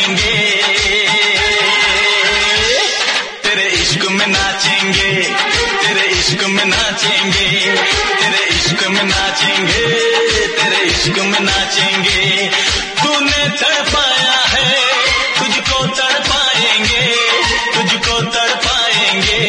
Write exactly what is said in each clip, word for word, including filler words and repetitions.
नाचेंगे, तेरे इश्क में नाचेंगे, तेरे इश्क में नाचेंगे, तेरे इश्क में नाचेंगे, तेरे इश्क में नाचेंगे। तूने तड़पाया है, तुझको तड़पाएंगे, तुझको तड़पाएंगे।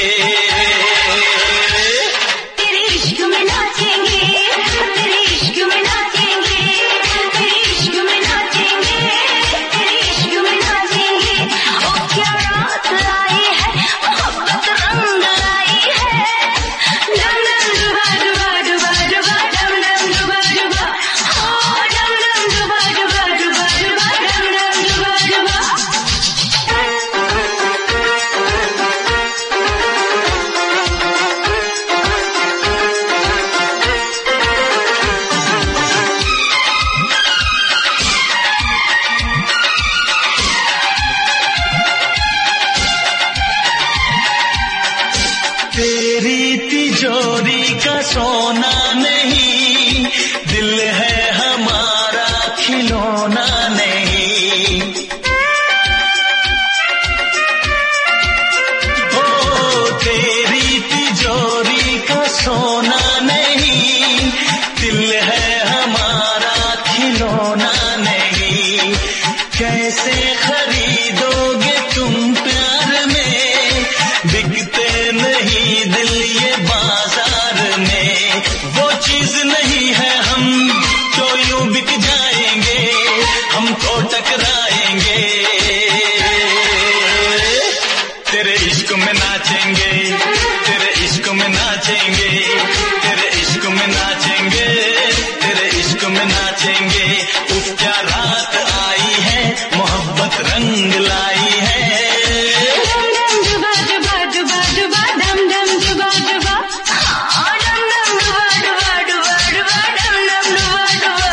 तेरे इश्क में नाचेंगे, तेरे इश्क में नाचेंगे, तेरे इश्क में नाचेंगे, तेरे इश्क में नाचेंगे। ओ क्या रात लाई है, मोहब्बत रंग लाई है। डम डम डुबा डुबा डुबा डुबा डम डम डुबा डुबा, ओ डम डम डुबा डुबा डुबा डुबा डम डम डुबा डुबा। तेरी तिजोरी का सोना नहीं, दिल है हमारा खिलौना नहीं। ओ तेरी तिजोरी का सोना नहीं, दिल है हमारा खिलौना नहीं। कैसे खरीदोगे तुम प्यार में, बिकते नहीं दिल ये बाजार में। वो चीज नहीं है हम जो यूं बिक जाएंगे, हमको टकराएंगे। तेरे इश्क में नाचेंगे, तेरे इश्क में नाचेंगे, तेरे इश्क में नाचेंगे, तेरे इश्क में नाचेंगे। उफ क्या रात आई है, मोहब्बत रंग लाई है। डम डम डुबा डुबा डुबा डुबा डम डम डुबा डुबा, ओ डम डम डुबा डुबा डुबा डुबा डम डम डुबा डुबा।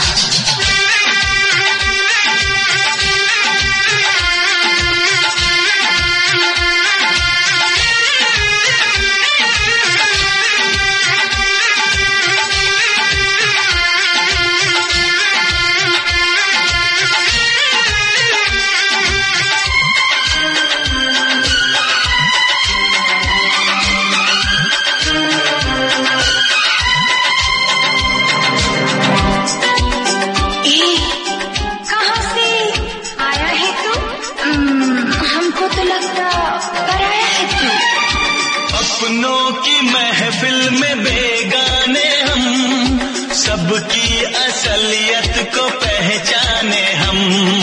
ए, कहाँ से आया है तू? हम्म, हमको तो लगता कराया है तू। अपनों की महफिल में बेगाने हम, सबकी असलियत को पहचाने हम।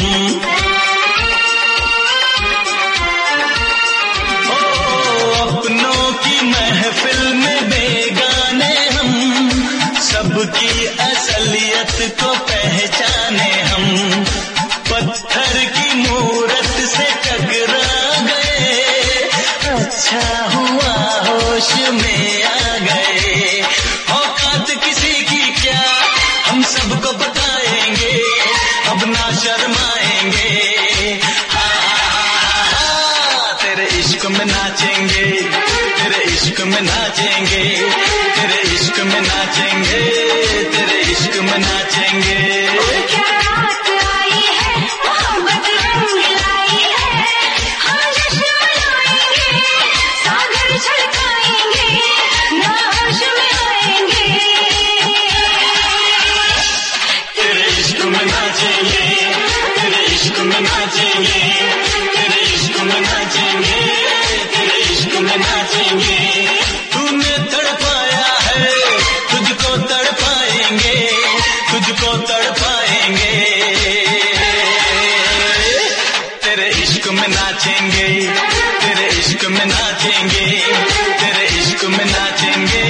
ओ अपनों की महफिल में बेगाने हम, सबकी असलियत को पहचाने हम। पत्थर की मूरत से टकरा गए, अच्छा हुआ होश में आ गए। औकात किसी की क्या, हम सबको बताएंगे, अब ना शर्माएंगे। हाँ, तेरे इश्क में नाचेंगे, तेरे इश्क में नाचेंगे, तेरे इश्क में नाचेंगे, तेरे इश्क में नाचेंगे। क्या रात आई है, मोहब्बत रंग लाई है। हम जश्न मनाएंगे, सागर छलकाएंगे, ना होश में आएंगे। तेरे इश्क में नाचेंगे, तेरे इश्क में नाचेंगे, तेरे इश्क में नाचेंगे, तेरे इश्क में नाचेंगे। तूने तड़पाया है, तुझको तड़पाएंगे, तुझको तड़पाएंगे। तेरे इश्क में नाचेंगे, तेरे इश्क में नाचेंगे, तेरे इश्क में नाचेंगे,